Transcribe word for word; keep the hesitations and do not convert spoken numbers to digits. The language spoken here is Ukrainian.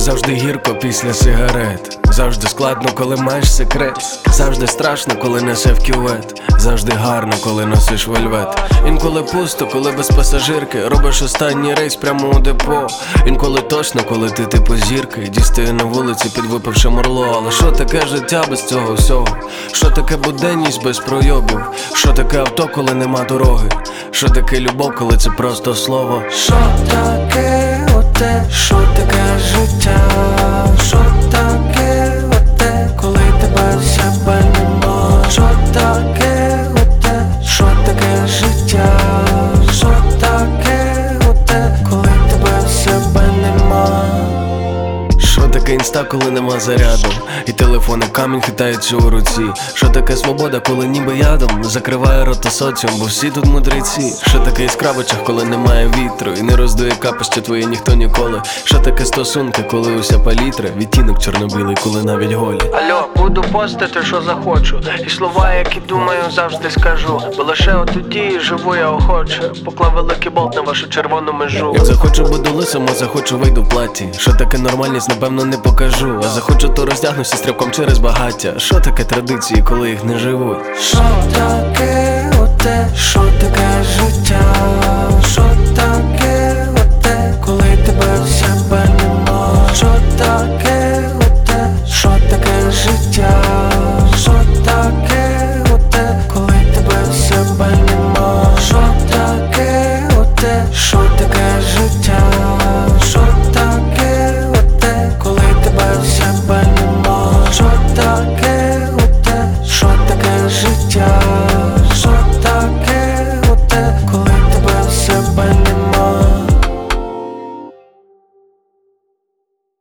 Завжди гірко після сигарет, завжди складно, коли маєш секрет. Завжди страшно, коли несе в кювет. Завжди гарно, коли носиш вельвет. Інколи пусто, коли без пасажирки. Робиш останній рейс прямо у депо. Інколи точно, коли ти типу зірки. Дістає на вулиці підвипивши морло. Але що таке життя без цього всього? Що таке буденність без пройобів? Що таке авто, коли нема дороги? Що таке любов, коли це просто слово? Що таке оте? Що таке життя? Що таке оте? Коли тебе в себе нема? Що таке оте? Що таке життя? Що таке оте? Коли тебе в себе нема? Що таке інста, коли нема заряду? І телефони камінь хитається у руці. Що таке свобода, коли ніби ядом закриває рота соціум, бо всі тут мудреці. Що таке іскра в очах, коли немає вітру і не роздує капище твоє ніхто ніколи. Що таке стосунки, коли уся палітра, відтінок чорно-білий, коли навіть голі. Алло, буду постити, що захочу, і слова, які думаю, завжди скажу. Бо лише отоді живу я охоче. Поклав великий болт на вашу червону межу. Як захочу, буду лисим, а захочу, вийду в платі. Що таке нормальність, напевно, не покажу. А захочу, то роздягнуся стрибком через багаття. Що таке традиції, коли їх не живуть? Що таке оте? Що таке життя? Що таке